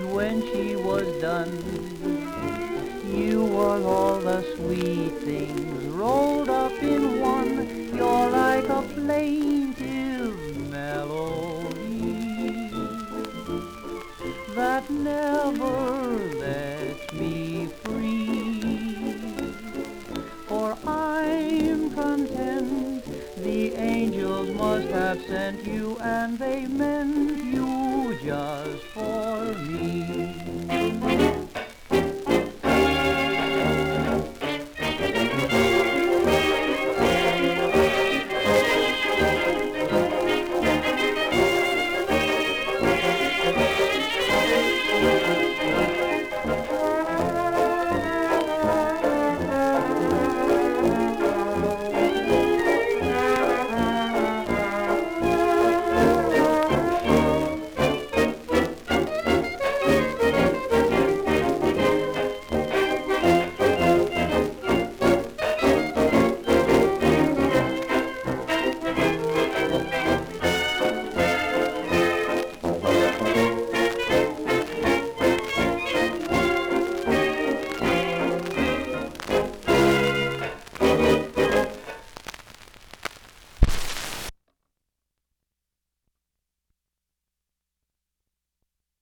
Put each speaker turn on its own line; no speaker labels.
And when she was done, you were all the sweet things rolled up in one. You're like a plaintive melody that never lets me free. For I'm content the angels must have sent you, and they meant you just for me.